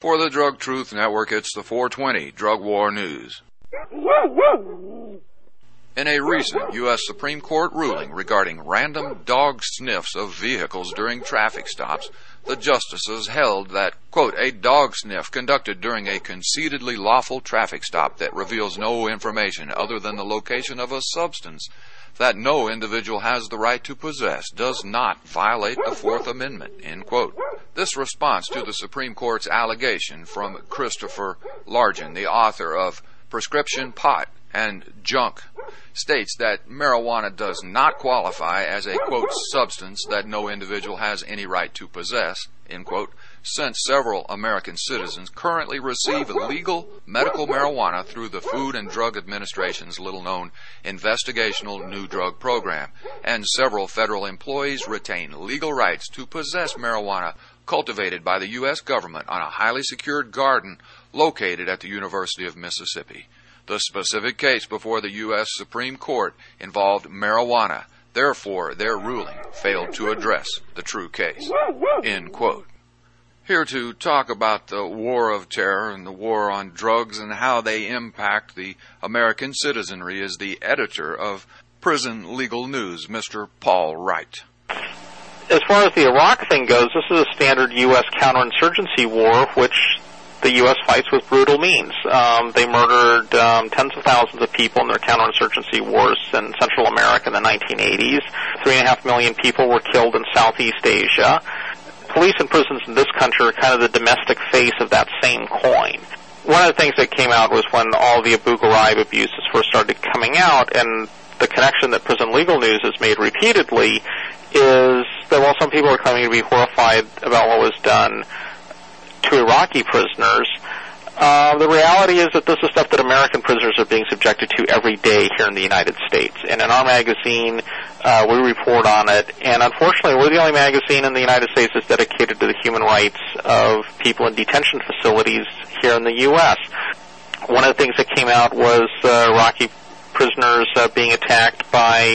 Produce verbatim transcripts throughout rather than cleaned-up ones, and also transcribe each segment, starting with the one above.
For the Drug Truth Network, it's the four twenty Drug War News. In a recent U S Supreme Court ruling regarding random dog sniffs of vehicles during traffic stops, the justices held that, quote, a dog sniff conducted during a concededly lawful traffic stop that reveals no information other than the location of a substance that no individual has the right to possess does not violate the Fourth Amendment, end quote. This response to the Supreme Court's allegation from Christopher Largent, the author of Prescription Pot and Junk, states that marijuana does not qualify as a, quote, substance that no individual has any right to possess, end quote, since several American citizens currently receive legal medical marijuana through the Food and Drug Administration's little-known Investigational New Drug Program, and several federal employees retain legal rights to possess marijuana cultivated by the U S government on a highly secured garden located at the University of Mississippi. The specific case before the U S Supreme Court involved marijuana. Therefore, their ruling failed to address the true case, end quote. Here to talk about the war of terror and the war on drugs and how they impact the American citizenry is the editor of Prison Legal News, Mister Paul Wright. As far as the Iraq thing goes, this is a standard U S counterinsurgency war, which the U S fights with brutal means. Um, they murdered um, tens of thousands of people in their counterinsurgency wars in Central America in the nineteen eighties. Three and a half million people were killed in Southeast Asia. Police and prisons in this country are kind of the domestic face of that same coin. One of the things that came out was when all the Abu Ghraib abuses first started coming out, and the connection that Prison Legal News has made repeatedly is that while some people are claiming to be horrified about what was done to Iraqi prisoners, uh, the reality is that this is stuff that American prisoners are being subjected to every day here in the United States. And in our magazine, uh, we report on it. And unfortunately, we're the only magazine in the United States that's dedicated to the human rights of people in detention facilities here in the U S. One of the things that came out was uh, Iraqi prisoners uh, being attacked by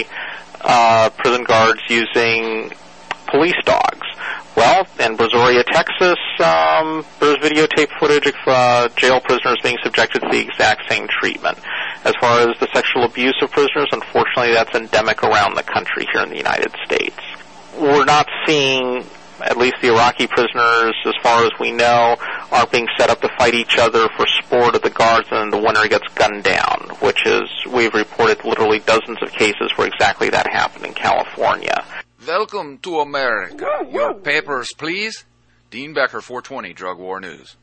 uh, prison guards using police dogs. Well, in Brazoria, Texas, um, there's videotape footage of uh, jail prisoners being subjected to the exact same treatment. As far as the sexual abuse of prisoners, unfortunately, that's endemic around the country here in the United States. We're not seeing, at least the Iraqi prisoners, as far as we know, aren't being set up to fight each other for sport at the guards, and the winner gets gunned down, which is, we've reported literally dozens of cases where exactly that happened in California. Welcome to America. Your papers, please. Dean Becker, four twenty Drug War News.